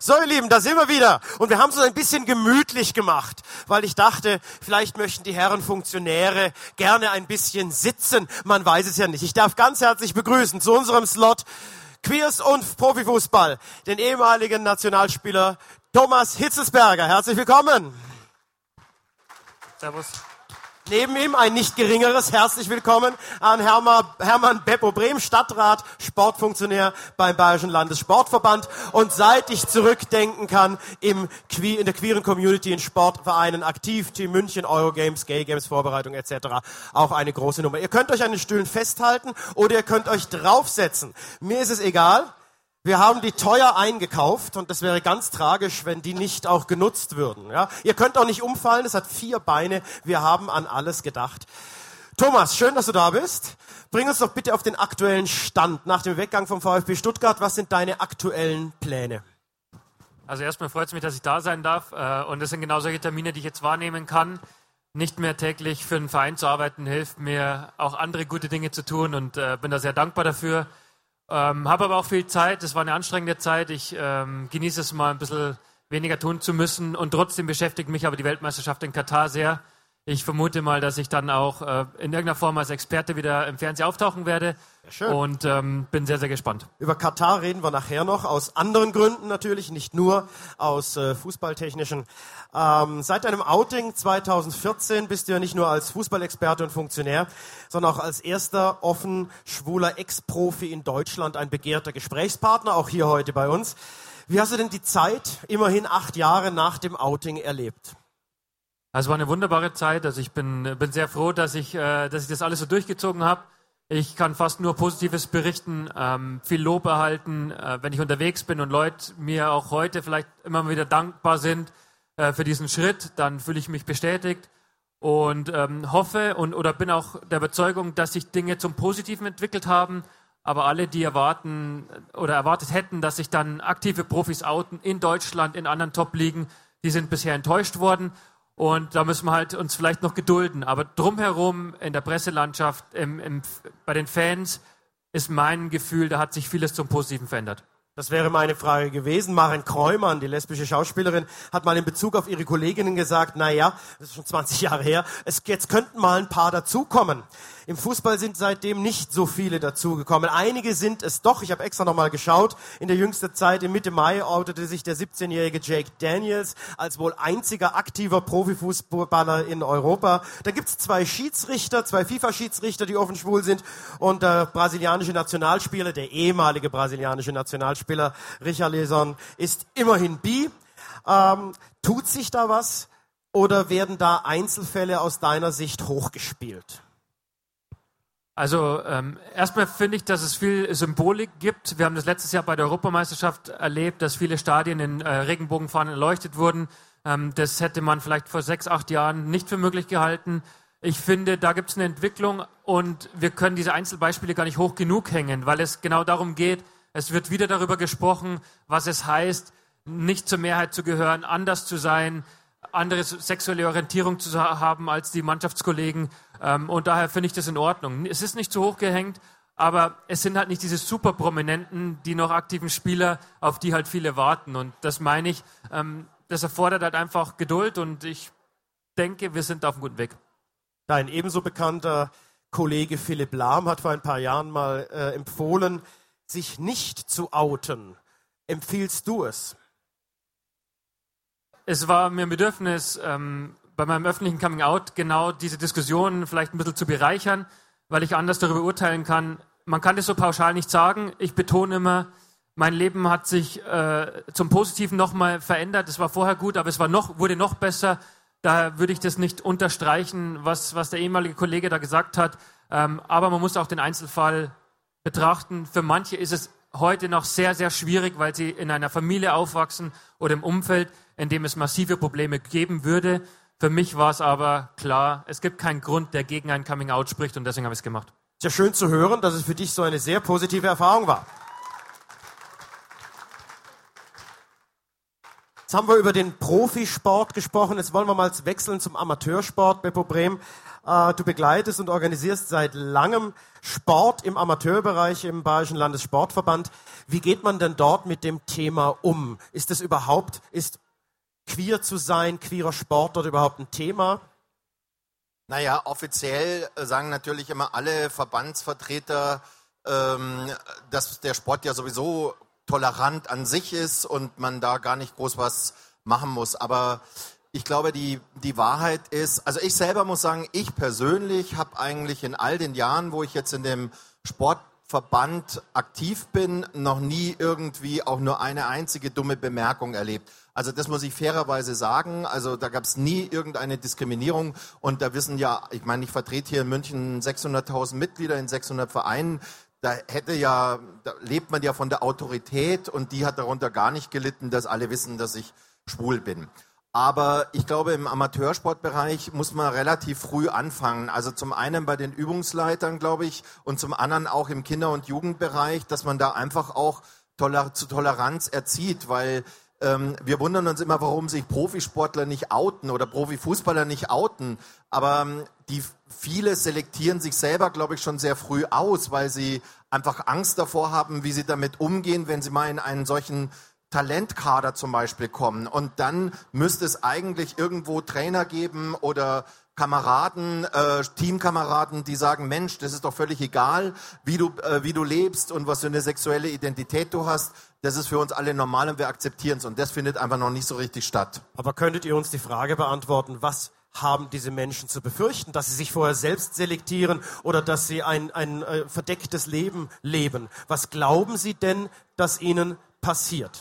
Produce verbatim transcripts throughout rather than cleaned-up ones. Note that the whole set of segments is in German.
So, ihr Lieben, da sind wir wieder. Und wir haben es uns ein bisschen gemütlich gemacht, weil ich dachte, vielleicht möchten die Herren Funktionäre gerne ein bisschen sitzen. Man weiß es ja nicht. Ich darf ganz herzlich begrüßen zu unserem Slot Queers und Profifußball den ehemaligen Nationalspieler Thomas Hitzelsberger. Herzlich willkommen. Servus. Neben ihm ein nicht geringeres herzlich willkommen an Hermann Beppo Brehm, Stadtrat, Sportfunktionär beim Bayerischen Landessportverband und seit ich zurückdenken kann, im Que- in der queeren Community in Sportvereinen aktiv, Team München, Eurogames, Gay Games, Vorbereitung et cetera. Auch eine große Nummer. Ihr könnt euch an den Stühlen festhalten oder ihr könnt euch draufsetzen. Mir ist es egal. Wir haben die teuer eingekauft und das wäre ganz tragisch, wenn die nicht auch genutzt würden. Ja? Ihr könnt auch nicht umfallen, es hat vier Beine. Wir haben an alles gedacht. Thomas, schön, dass du da bist. Bring uns doch bitte auf den aktuellen Stand. Nach dem Weggang vom VfB Stuttgart, was sind deine aktuellen Pläne? Also erstmal freut es mich, dass ich da sein darf. Und das sind genau solche Termine, die ich jetzt wahrnehmen kann. Nicht mehr täglich für einen Verein zu arbeiten, hilft mir auch andere gute Dinge zu tun und bin da sehr dankbar dafür. Ähm, habe aber auch viel Zeit, es war eine anstrengende Zeit, ich ähm, genieße es mal ein bisschen weniger tun zu müssen und trotzdem beschäftigt mich aber die Weltmeisterschaft in Katar sehr. Ich vermute mal, dass ich dann auch äh, in irgendeiner Form als Experte wieder im Fernsehen auftauchen werde. Schön. Und ähm, bin sehr, sehr gespannt. Über Katar reden wir nachher noch, aus anderen Gründen natürlich, nicht nur aus äh, fußballtechnischen. Ähm, seit deinem Outing zwanzig vierzehn bist du ja nicht nur als Fußballexperte und Funktionär, sondern auch als erster offen schwuler Ex-Profi in Deutschland ein begehrter Gesprächspartner, auch hier heute bei uns. Wie hast du denn die Zeit, immerhin acht Jahre nach dem Outing, erlebt? Also es war eine wunderbare Zeit. Also ich bin, bin sehr froh, dass ich, äh, dass ich das alles so durchgezogen habe. Ich kann fast nur Positives berichten, ähm, viel Lob erhalten, äh, wenn ich unterwegs bin und Leute mir auch heute vielleicht immer wieder dankbar sind äh, für diesen Schritt, dann fühle ich mich bestätigt und ähm, hoffe und oder bin auch der Überzeugung, dass sich Dinge zum Positiven entwickelt haben. Aber alle, die erwarten oder erwartet hätten, dass sich dann aktive Profis outen in Deutschland, in anderen Top-Ligen, die sind bisher enttäuscht worden. Und da müssen wir halt uns vielleicht noch gedulden. Aber drumherum in der Presselandschaft, im, im, bei den Fans ist mein Gefühl, da hat sich vieles zum Positiven verändert. Das wäre meine Frage gewesen. Maren Kreumann, die lesbische Schauspielerin, hat mal in Bezug auf ihre Kolleginnen gesagt, na ja, das ist schon zwanzig Jahre her, es, jetzt könnten mal ein paar dazukommen. Im Fußball sind seitdem nicht so viele dazugekommen. Einige sind es doch. Ich habe extra nochmal geschaut. In der jüngsten Zeit, im Mitte Mai, outete sich der siebzehnjährige Jake Daniels als wohl einziger aktiver Profifußballer in Europa. Da gibt es zwei Schiedsrichter, zwei FIFA-Schiedsrichter, die offen schwul sind. Und der brasilianische Nationalspieler, der ehemalige brasilianische Nationalspieler Richarlison, ist immerhin bi. Ähm, tut sich da was oder werden da Einzelfälle aus deiner Sicht hochgespielt? Also ähm, erstmal finde ich, dass es viel Symbolik gibt. Wir haben das letztes Jahr bei der Europameisterschaft erlebt, dass viele Stadien in äh, Regenbogenfahnen erleuchtet wurden. Ähm, das hätte man vielleicht vor sechs, acht Jahren nicht für möglich gehalten. Ich finde, da gibt es eine Entwicklung und wir können diese Einzelbeispiele gar nicht hoch genug hängen, weil es genau darum geht, es wird wieder darüber gesprochen, was es heißt, nicht zur Mehrheit zu gehören, anders zu sein, andere sexuelle Orientierung zu haben als die Mannschaftskollegen. Ähm, und daher finde ich das in Ordnung. Es ist nicht zu hoch gehängt, aber es sind halt nicht diese super Prominenten, die noch aktiven Spieler, auf die halt viele warten. Und das meine ich, ähm, das erfordert halt einfach Geduld und ich denke, wir sind auf einem guten Weg. Dein ebenso bekannter Kollege Philipp Lahm hat vor ein paar Jahren mal äh, empfohlen, sich nicht zu outen. Empfiehlst du es? Es war mir ein Bedürfnis, ähm, bei meinem öffentlichen Coming-out genau diese Diskussion vielleicht ein bisschen zu bereichern, weil ich anders darüber urteilen kann. Man kann das so pauschal nicht sagen. Ich betone immer, mein Leben hat sich äh, zum Positiven nochmal verändert. Es war vorher gut, aber es war noch, wurde noch besser. Daher würde ich das nicht unterstreichen, was, was der ehemalige Kollege da gesagt hat. Ähm, aber man muss auch den Einzelfall betrachten. Für manche ist es heute noch sehr, sehr schwierig, weil sie in einer Familie aufwachsen oder im Umfeld, in dem es massive Probleme geben würde. Für mich war es aber klar, es gibt keinen Grund, der gegen ein Coming-out spricht und deswegen habe ich es gemacht. Ist ja schön zu hören, dass es für dich so eine sehr positive Erfahrung war. Jetzt haben wir über den Profisport gesprochen, jetzt wollen wir mal wechseln zum Amateursport. Beppo Brehm, äh, du begleitest und organisierst seit langem Sport im Amateurbereich im Bayerischen Landessportverband. Wie geht man denn dort mit dem Thema um? Ist es überhaupt, ist queer zu sein, queerer Sport dort überhaupt ein Thema? Naja, offiziell sagen natürlich immer alle Verbandsvertreter, ähm, dass der Sport ja sowieso tolerant an sich ist und man da gar nicht groß was machen muss. Aber ich glaube, die, die Wahrheit ist, also ich selber muss sagen, ich persönlich habe eigentlich in all den Jahren, wo ich jetzt in dem Sportverband aktiv bin, noch nie irgendwie auch nur eine einzige dumme Bemerkung erlebt. Also das muss ich fairerweise sagen, also da gab es nie irgendeine Diskriminierung und da wissen ja, ich meine, ich vertrete hier in München sechshunderttausend Mitglieder in sechshundert Vereinen. Da hätte ja, da lebt man ja von der Autorität und die hat darunter gar nicht gelitten, dass alle wissen, dass ich schwul bin. Aber ich glaube, im Amateursportbereich muss man relativ früh anfangen. Also zum einen bei den Übungsleitern, glaube ich, und zum anderen auch im Kinder- und Jugendbereich, dass man da einfach auch toler- zu Toleranz erzieht, weil ähm, wir wundern uns immer, warum sich Profisportler nicht outen oder Profifußballer nicht outen. Aber ähm, die viele selektieren sich selber, glaube ich, schon sehr früh aus, weil sie einfach Angst davor haben, wie sie damit umgehen, wenn sie mal in einen solchen Talentkader zum Beispiel kommen. Und dann müsste es eigentlich irgendwo Trainer geben oder Kameraden, äh, Teamkameraden, die sagen, Mensch, das ist doch völlig egal, wie du, äh, wie du lebst und was für eine sexuelle Identität du hast. Das ist für uns alle normal und wir akzeptieren es. Und das findet einfach noch nicht so richtig statt. Aber könntet ihr uns die Frage beantworten, was haben diese Menschen zu befürchten, dass sie sich vorher selbst selektieren oder dass sie ein, ein äh, verdecktes Leben leben? Was glauben Sie denn, dass ihnen passiert?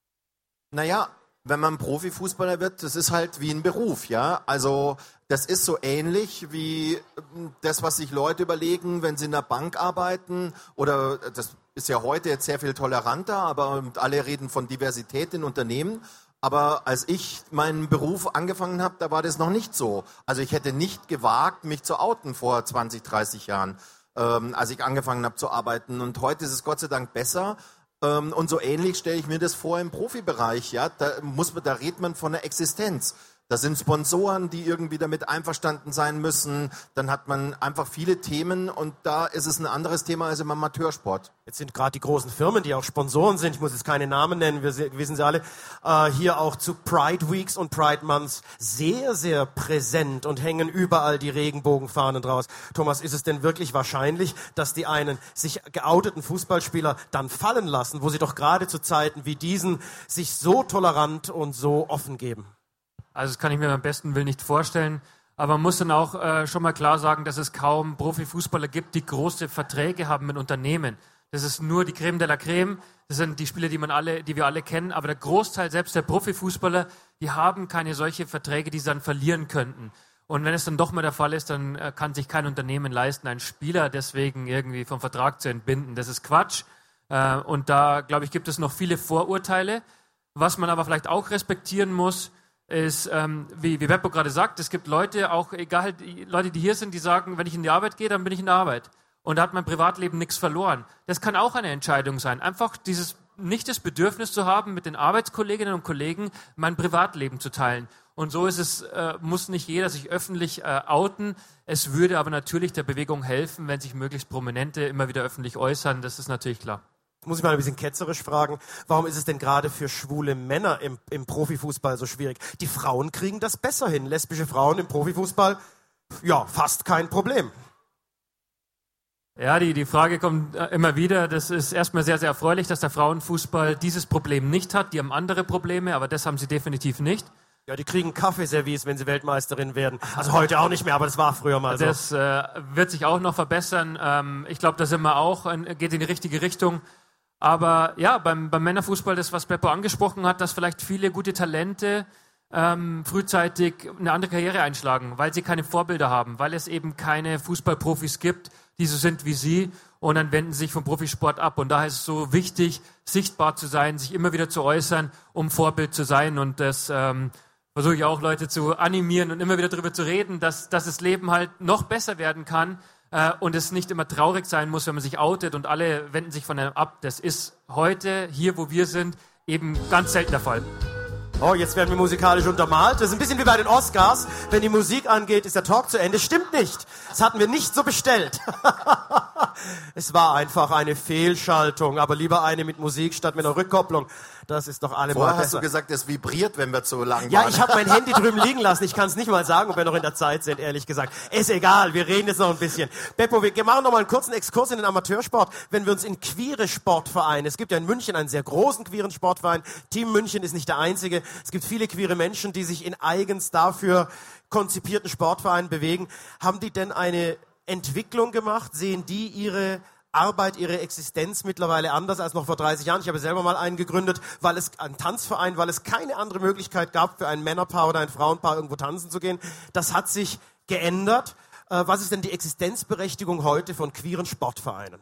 Naja, wenn man Profifußballer wird, das ist halt wie ein Beruf, ja. Also das ist so ähnlich wie das, was sich Leute überlegen, wenn sie in der Bank arbeiten oder das ist ja heute jetzt sehr viel toleranter, aber alle reden von Diversität in Unternehmen. Aber als ich meinen Beruf angefangen habe, da war das noch nicht so. Also ich hätte nicht gewagt, mich zu outen vor zwanzig, dreißig Jahren, ähm, als ich angefangen habe zu arbeiten. Und heute ist es Gott sei Dank besser. Ähm, und so ähnlich stelle ich mir das vor im Profibereich. Ja, da muss man, da redet man von der Existenz. Das sind Sponsoren, die irgendwie damit einverstanden sein müssen. Dann hat man einfach viele Themen und da ist es ein anderes Thema als im Amateursport. Jetzt sind gerade die großen Firmen, die auch Sponsoren sind, ich muss jetzt keine Namen nennen, wir wissen sie alle, äh, hier auch zu Pride Weeks und Pride Months sehr, sehr präsent und hängen überall die Regenbogenfahnen draus. Thomas, ist es denn wirklich wahrscheinlich, dass die einen sich geouteten Fußballspieler dann fallen lassen, wo sie doch gerade zu Zeiten wie diesen sich so tolerant und so offen geben? Also das kann ich mir beim besten Willen nicht vorstellen. Aber man muss dann auch äh, schon mal klar sagen, dass es kaum Profifußballer gibt, die große Verträge haben mit Unternehmen. Das ist nur die Creme de la Creme. Das sind die Spieler, die man alle, die wir alle kennen. Aber der Großteil selbst der Profifußballer, die haben keine solche Verträge, die sie dann verlieren könnten. Und wenn es dann doch mal der Fall ist, dann äh, kann sich kein Unternehmen leisten, einen Spieler deswegen irgendwie vom Vertrag zu entbinden. Das ist Quatsch. Äh, und da, glaube ich, gibt es noch viele Vorurteile. Was man aber vielleicht auch respektieren muss, ist, ähm, wie, wie Beppo gerade sagt, es gibt Leute, auch egal, die Leute, die hier sind, die sagen, wenn ich in die Arbeit gehe, dann bin ich in der Arbeit. Und da hat mein Privatleben nichts verloren. Das kann auch eine Entscheidung sein. Einfach dieses, nicht das Bedürfnis zu haben, mit den Arbeitskolleginnen und Kollegen mein Privatleben zu teilen. Und so ist es, äh, muss nicht jeder sich öffentlich äh, outen. Es würde aber natürlich der Bewegung helfen, wenn sich möglichst Prominente immer wieder öffentlich äußern. Das ist natürlich klar. Muss ich mal ein bisschen ketzerisch fragen, warum ist es denn gerade für schwule Männer im, im Profifußball so schwierig? Die Frauen kriegen das besser hin. Lesbische Frauen im Profifußball, ja, fast kein Problem. Ja, die, die Frage kommt äh, immer wieder. Das ist erstmal sehr, sehr erfreulich, dass der Frauenfußball dieses Problem nicht hat. Die haben andere Probleme, aber das haben sie definitiv nicht. Ja, die kriegen Kaffeeservice, wenn sie Weltmeisterin werden. Also heute auch nicht mehr, aber das war früher mal so. Das äh, wird sich auch noch verbessern. Ähm, ich glaube, da sind wir auch, äh, geht in die richtige Richtung. Aber ja, beim, beim Männerfußball, das, was Beppo angesprochen hat, dass vielleicht viele gute Talente ähm, frühzeitig eine andere Karriere einschlagen, weil sie keine Vorbilder haben, weil es eben keine Fußballprofis gibt, die so sind wie sie und dann wenden sie sich vom Profisport ab. Und daher ist es so wichtig, sichtbar zu sein, sich immer wieder zu äußern, um Vorbild zu sein. Und das ähm, versuche ich auch, Leute zu animieren und immer wieder darüber zu reden, dass, dass das Leben halt noch besser werden kann. Äh, und es nicht immer traurig sein muss, wenn man sich outet und alle wenden sich von einem ab. Das ist heute, hier wo wir sind, eben ganz selten der Fall. Oh, jetzt werden wir musikalisch untermalt. Das ist ein bisschen wie bei den Oscars. Wenn die Musik angeht, ist der Talk zu Ende. Stimmt nicht. Das hatten wir nicht so bestellt. Es war einfach eine Fehlschaltung, aber lieber eine mit Musik statt mit einer Rückkopplung. Das ist doch allemal Vorher besser. hast du gesagt, es vibriert, wenn wir zu lang Ja, waren. ich habe mein Handy drüben liegen lassen. Ich kann es nicht mal sagen, ob wir noch in der Zeit sind, ehrlich gesagt. Ist egal, wir reden jetzt noch ein bisschen. Beppo, wir machen noch mal einen kurzen Exkurs in den Amateursport. Wenn wir uns in queere Sportvereine, es gibt ja in München einen sehr großen queeren Sportverein. Team München ist nicht der einzige. Es gibt viele queere Menschen, die sich in eigens dafür konzipierten Sportvereinen bewegen. Haben die denn eine Entwicklung gemacht? Sehen die ihre Arbeit, ihre Existenz mittlerweile anders als noch vor dreißig Jahren? Ich habe selber mal einen gegründet, weil es einen Tanzverein, weil es keine andere Möglichkeit gab, für ein Männerpaar oder ein Frauenpaar irgendwo tanzen zu gehen. Das hat sich geändert. Äh, was ist denn die Existenzberechtigung heute von queeren Sportvereinen?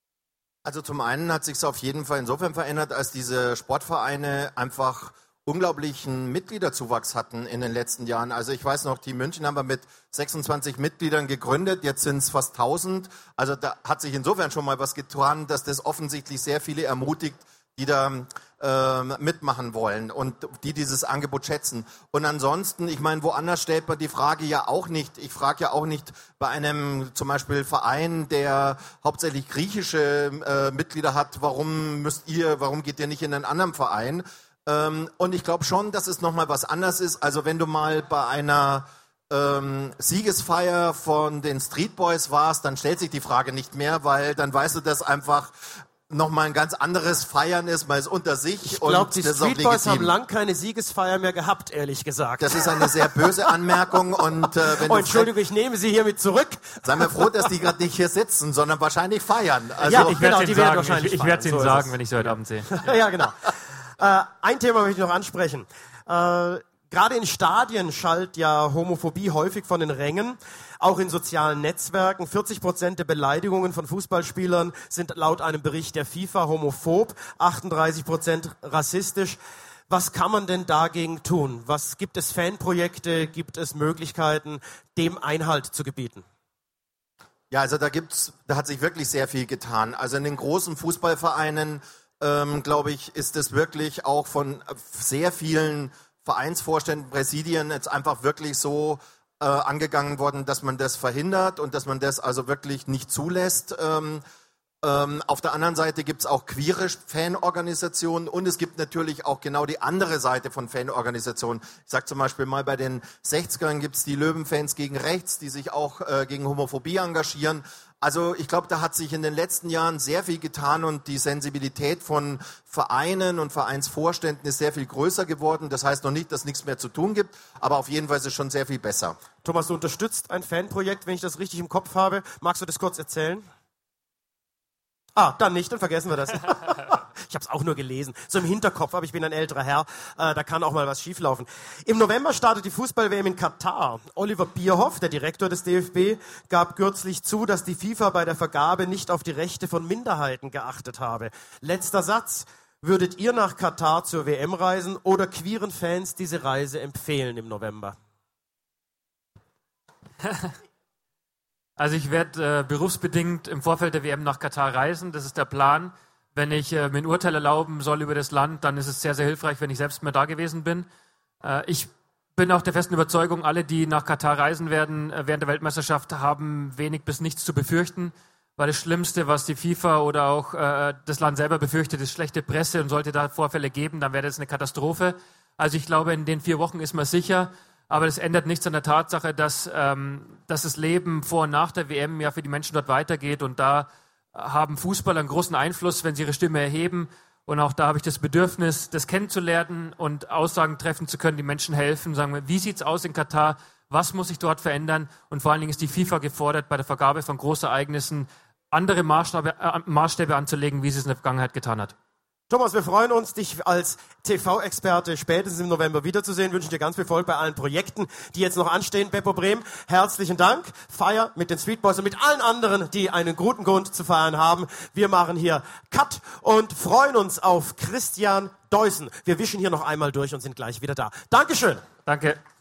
Also zum einen hat sich es auf jeden Fall insofern verändert, als diese Sportvereine einfach unglaublichen Mitgliederzuwachs hatten in den letzten Jahren. Also ich weiß noch, Team München haben wir mit sechsundzwanzig Mitgliedern gegründet, jetzt sind es fast tausend. Also da hat sich insofern schon mal was getan, dass das offensichtlich sehr viele ermutigt, die da äh, mitmachen wollen und die dieses Angebot schätzen. Und ansonsten, ich meine, woanders stellt man die Frage ja auch nicht. Ich frage ja auch nicht bei einem zum Beispiel Verein, der hauptsächlich griechische äh, Mitglieder hat, warum müsst ihr, warum geht ihr nicht in einen anderen Verein? Ähm, und ich glaube schon, dass es nochmal was anderes ist. Also wenn du mal bei einer ähm, Siegesfeier von den Street Boys warst, dann stellt sich die Frage nicht mehr, weil dann weißt du, dass einfach nochmal ein ganz anderes Feiern ist, man ist unter sich. Ich glaube, die das Street ist auch Boys haben legitim. lang keine Siegesfeier mehr gehabt, ehrlich gesagt. Das ist eine sehr böse Anmerkung und äh, wenn Oh, du Entschuldigung, ich nehme sie hiermit zurück. sei mir froh, dass die gerade nicht hier sitzen, sondern wahrscheinlich feiern. Also Ja, Ich Genau, werde die es werden Ihnen sagen, wahrscheinlich ich, ich werde es feiern, Ihnen so ist sagen, es. wenn ich Sie heute Abend sehe. Ja, genau. Äh, ein Thema möchte ich noch ansprechen. Äh, Gerade in Stadien schallt ja Homophobie häufig von den Rängen, auch in sozialen Netzwerken. vierzig Prozent der Beleidigungen von Fußballspielern sind laut einem Bericht der FIFA homophob, achtunddreißig Prozent rassistisch. Was kann man denn dagegen tun? Was gibt es Fanprojekte, gibt es Möglichkeiten, dem Einhalt zu gebieten? Ja, also da gibt's, da hat sich wirklich sehr viel getan. Also in den großen Fußballvereinen, ähm, glaube ich, ist es wirklich auch von sehr vielen Vereinsvorständen, Präsidien jetzt einfach wirklich so äh, angegangen worden, dass man das verhindert und dass man das also wirklich nicht zulässt. Ähm, ähm, auf der anderen Seite gibt es auch queere Fanorganisationen und es gibt natürlich auch genau die andere Seite von Fanorganisationen. Ich sage zum Beispiel mal, bei den sechzigern gibt es die Löwenfans gegen rechts, die sich auch äh, gegen Homophobie engagieren. Also ich glaube, da hat sich in den letzten Jahren sehr viel getan und die Sensibilität von Vereinen und Vereinsvorständen ist sehr viel größer geworden. Das heißt noch nicht, dass es nichts mehr zu tun gibt, aber auf jeden Fall ist es schon sehr viel besser. Thomas, du unterstützt ein Fanprojekt, wenn ich das richtig im Kopf habe. Magst du das kurz erzählen? Ah, dann nicht, dann vergessen wir das. Ich habe es auch nur gelesen, so im Hinterkopf, aber ich bin ein älterer Herr, äh, da kann auch mal was schieflaufen. Im November startet die Fußball-W M in Katar. Oliver Bierhoff, der Direktor des D F B, gab kürzlich zu, dass die FIFA bei der Vergabe nicht auf die Rechte von Minderheiten geachtet habe. Letzter Satz. Würdet ihr nach Katar zur W M reisen oder queeren Fans diese Reise empfehlen im November? Also ich werde äh, berufsbedingt im Vorfeld der W M nach Katar reisen, das ist der Plan. Wenn ich äh, mir ein Urteil erlauben soll über das Land, dann ist es sehr, sehr hilfreich, wenn ich selbst mal da gewesen bin. Äh, ich bin auch der festen Überzeugung, alle, die nach Katar reisen werden äh, während der Weltmeisterschaft, haben wenig bis nichts zu befürchten, weil das Schlimmste, was die FIFA oder auch äh, das Land selber befürchtet, ist schlechte Presse und sollte da Vorfälle geben, dann wäre das eine Katastrophe. Also ich glaube, in den vier Wochen ist man sicher. Aber das ändert nichts an der Tatsache, dass, ähm, dass das Leben vor und nach der W M ja für die Menschen dort weitergeht. Und da haben Fußballer einen großen Einfluss, wenn sie ihre Stimme erheben. Und auch da habe ich das Bedürfnis, das kennenzulernen und Aussagen treffen zu können, die Menschen helfen. Sagen wir, wie sieht's aus in Katar? Was muss sich dort verändern? Und vor allen Dingen ist die FIFA gefordert, bei der Vergabe von Großereignissen andere Maßstäbe, äh, Maßstäbe anzulegen, wie sie es in der Vergangenheit getan hat. Thomas, wir freuen uns, dich als T V-Experte spätestens im November wiederzusehen. Wünschen dir ganz viel Erfolg bei allen Projekten, die jetzt noch anstehen. Beppo Brehm, herzlichen Dank. Feier mit den Street Boys und mit allen anderen, die einen guten Grund zu feiern haben. Wir machen hier Cut und freuen uns auf Christian Deussen. Wir wischen hier noch einmal durch und sind gleich wieder da. Dankeschön. Danke.